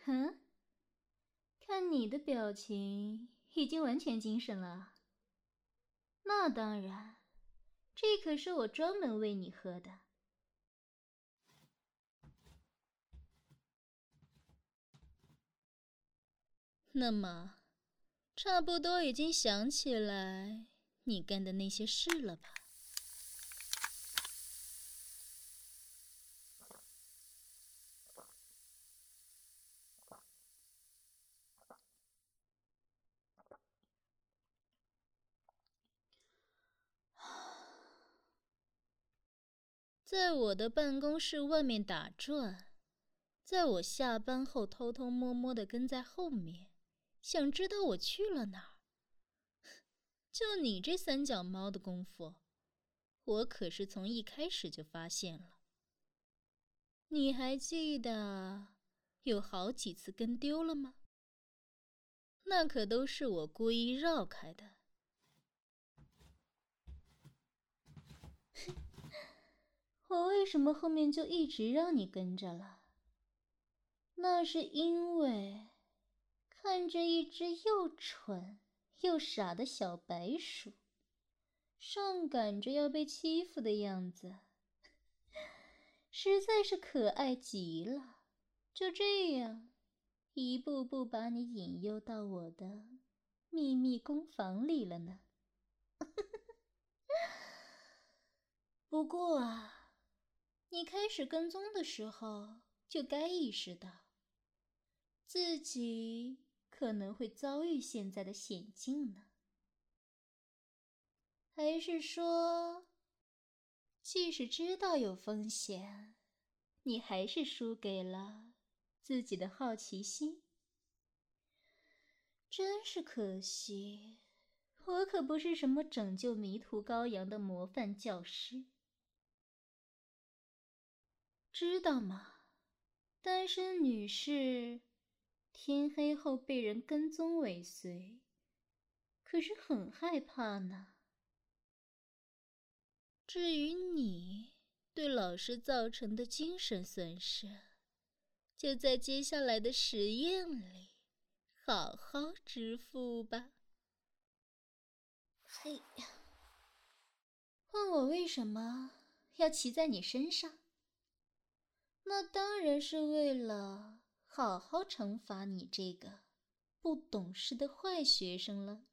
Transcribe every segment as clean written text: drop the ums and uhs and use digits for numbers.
哼，看你的表情，已经完全精神了。那当然，这可是我专门为你喝的。那么，差不多已经想起来你干的那些事了吧？在我的办公室外面打转，在我下班后偷偷摸摸地跟在后面，想知道我去了哪儿。就你这三脚猫的功夫，我可是从一开始就发现了。你还记得有好几次跟丢了吗？那可都是我故意绕开的。我为什么后面就一直让你跟着了？那是因为看着一只又蠢又傻的小白鼠，上赶着要被欺负的样子，实在是可爱极了。就这样，一步步把你引诱到我的秘密工坊里了呢。不过啊，你开始跟踪的时候，就该意识到自己可能会遭遇现在的险境呢。还是说，即使知道有风险，你还是输给了自己的好奇心？真是可惜，我可不是什么拯救迷途羔羊的模范教师。知道吗？单身女士天黑后被人跟踪尾随，可是很害怕呢。至于你对老师造成的精神损失，就在接下来的实验里好好支付吧。嘿呀，问我为什么要骑在你身上？那当然是为了好好惩罚你这个不懂事的坏学生了，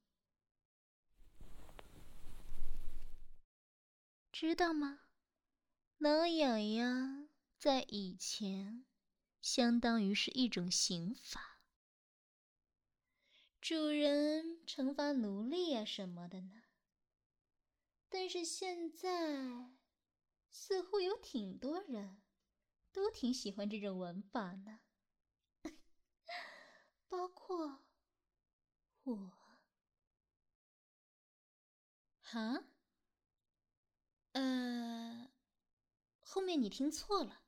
知道吗？挠痒痒在以前相当于是一种刑罚，主人惩罚奴隶啊什么的呢。但是现在似乎有挺多人都挺喜欢这种玩法呢，包括我。哈？后面你听错了。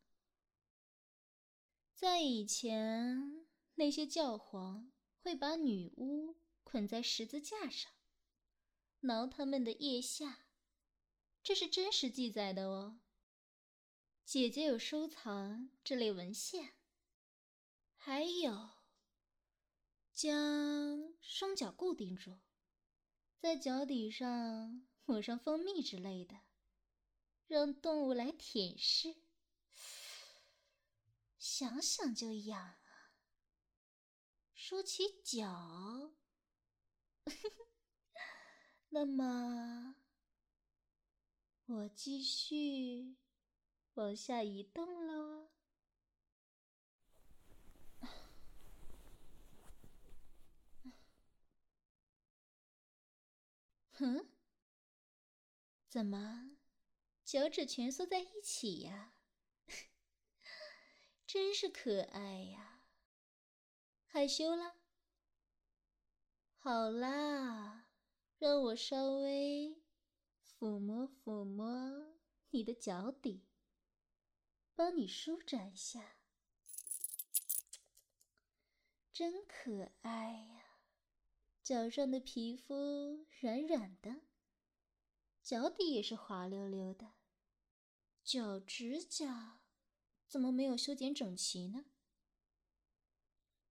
在以前，那些教皇会把女巫捆在十字架上，挠他们的腋下，这是真实记载的哦。姐姐有收藏这类文献，还有将双脚固定住，在脚底上抹上蜂蜜之类的，让动物来舔舐，想想就痒啊。说起脚，那么我继续往下移动喽。哼，怎么，脚趾蜷缩在一起呀？真是可爱呀！害羞了？好啦，让我稍微抚摸抚摸你的脚底，帮你舒展下。真可爱呀！脚上的皮肤软软的，脚底也是滑溜溜的，脚趾甲怎么没有修剪整齐呢？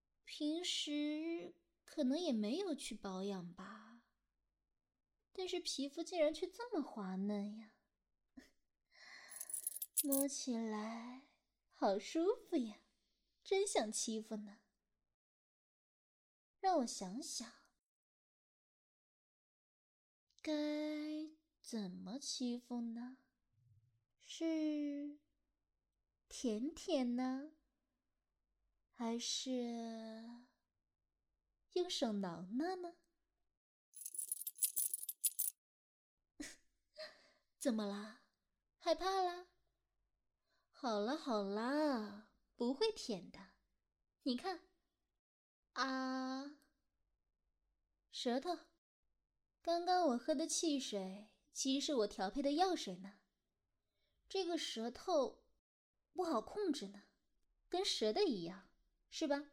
平时可能也没有去保养吧，但是皮肤竟然却这么滑嫩呀，摸起来好舒服呀，真想欺负呢。让我想想，该怎么欺负呢？是舔舔呢，还是用手挠挠呢？怎么啦？害怕啦？好啦好啦，不会舔的。你看，啊，舌头。刚刚我喝的汽水其实是我调配的药水呢。这个舌头不好控制呢，跟蛇的一样，是吧？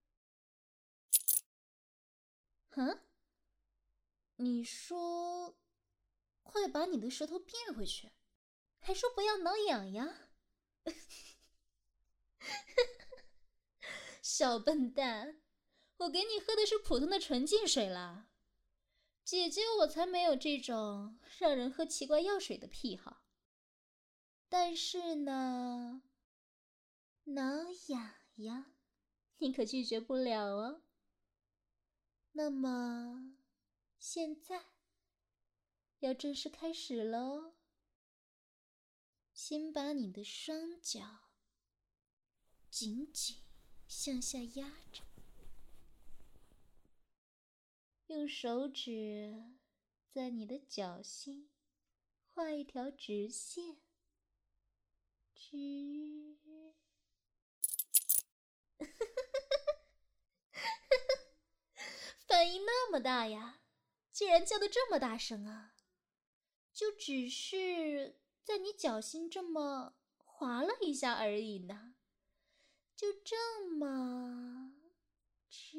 哼，你说快把你的舌头变回去，还说不要挠痒痒。小笨蛋，我给你喝的是普通的纯净水啦。姐姐我才没有这种让人喝奇怪药水的癖好。但是呢，挠痒痒，你可拒绝不了哦。那么，现在要正式开始喽。先把你的双脚紧紧向下压着，用手指在你的脚心画一条直线，直。反应那么大呀，竟然叫得这么大声啊！就只是在你脚心这么划了一下而已呢，就这么直。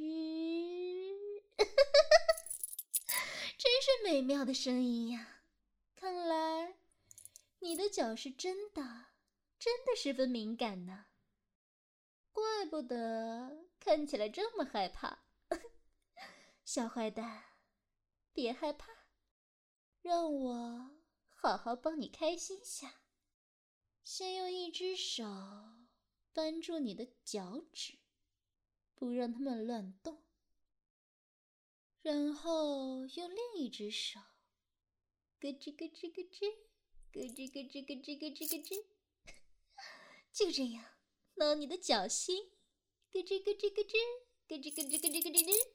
真是美妙的声音呀！看来你的脚是真的十分敏感呢，怪不得看起来这么害怕。小坏蛋，别害怕，让我好好帮你开心下。先用一只手扳住你的脚趾，不让它们乱动，然后用另一只手咯吱咯吱咯吱，咯吱咯吱咯吱咯吱咯吱，就这样挠你的脚心，咯吱咯吱咯吱，咯吱咯吱咯吱咯吱吱。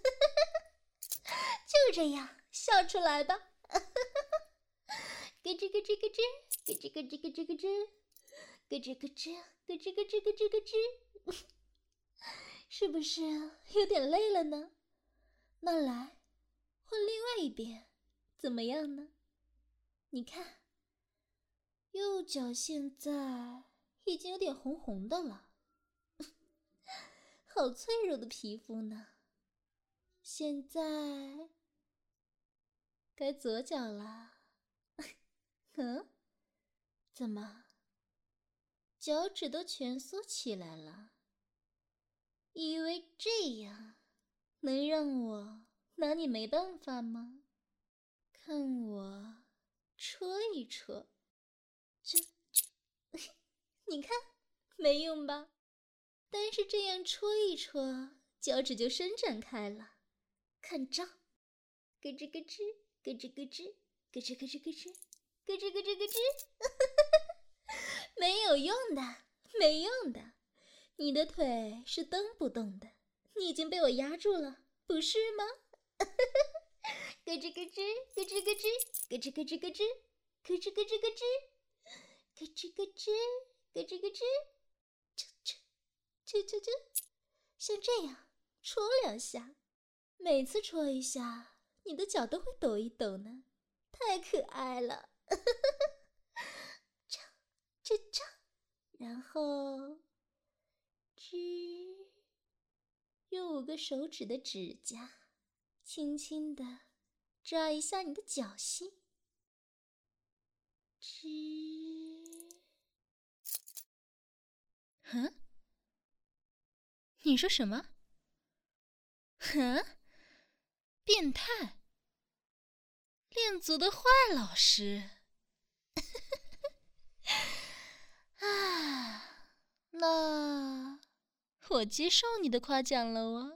就这样，笑出来吧！咯吱咯吱咯吱，咯吱咯吱咯吱咯吱，咯吱咯吱，咯吱咯吱咯吱咯吱，是不是有点累了呢？那来换另外一边，怎么样呢？你看，右脚现在已经有点红红的了，好脆弱的皮肤呢。现在该左脚了。嗯？怎么？脚趾都蜷缩起来了？以为这样能让我拿你没办法吗？看我戳一戳，这，你看没用吧？但是这样戳一戳，脚趾就伸展开了。看招！咯吱咯吱，咯吱咯吱，咯吱咯吱咯吱，咯吱咯吱咯吱。没有用的，没用的，你的腿是蹬不动的，你已经被我压住了，不是吗？咯吱咯吱，咯吱咯吱，咯吱咯吱咯吱，咯吱咯吱咯吱，咯吱咯吱，咯吱咯吱，啾，像这样戳2下，每次戳一下，你的脚都会抖一抖呢，太可爱了。这，然后用5个手指的指甲轻轻地抓一下你的脚心，你说什么？ 哼，变态，练足的坏老师。啊，那我接受你的夸奖了哦。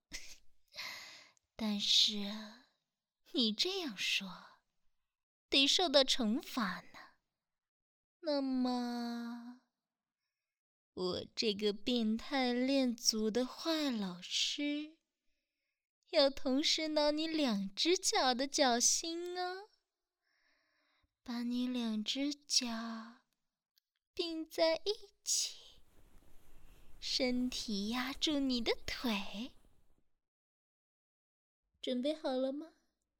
但是你这样说，得受到惩罚呢。那么，我这个变态练足的坏老师，要同时挠你2只脚的脚心哦，把你2只脚并在一起，身体压住你的腿。 准备好了吗？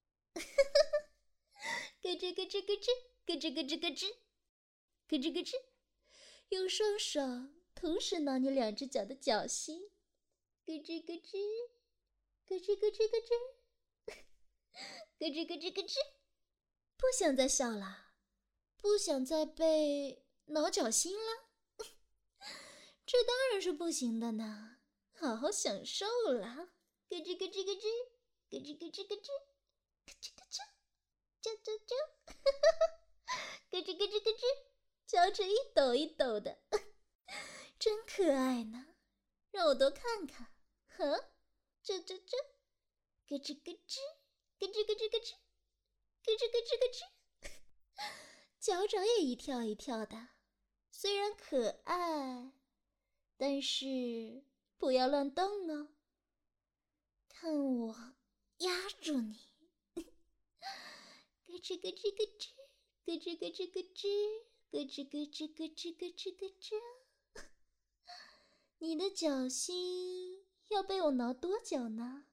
咯吱咯吱咯吱，咯吱咯吱咯吱，咯吱咯吱，用双手同时挠你2只脚的脚心，咯吱咯吱，咯吱咯吱咯吱，咯吱咯吱咯吱。不想再笑了，不想再被挠脚心了，这当然是不行的呢。好好享受啦，咯吱咯吱咯吱，咯吱咯吱咯吱，咯吱咯吱。啾啾啾，咯吱咯吱咯吱，脚趾一抖一抖的，真可爱呢。让我多看看。呵，啾啾啾，咯吱咯吱，咯吱咯吱咯吱，咯吱咯吱咯吱，脚掌也一跳一跳的。虽然可爱，但是不要乱动哦。看我压住你。咯吱咯吱咯吱，咯吱咯吱咯吱，咯吱咯吱咯吱咯吱咯吱。你的脚心要被我挠多久呢？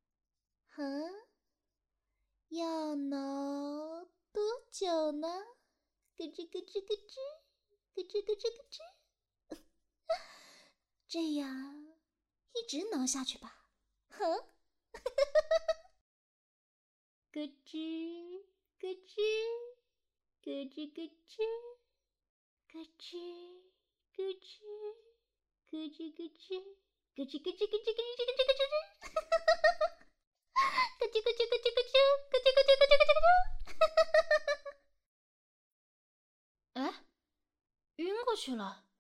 要挠多久呢？咯吱咯吱咯吱，咯吱咯吱咯吱。这样一直挠下去吧。咯吱咯吱，咯吱咯吱，咯吱咯吱，咯吱咯吱，咯吱咯吱咯吱咯吱咯吱咯吱咯吱，咯吱咯吱咯吱咯吱。哎，晕过去了。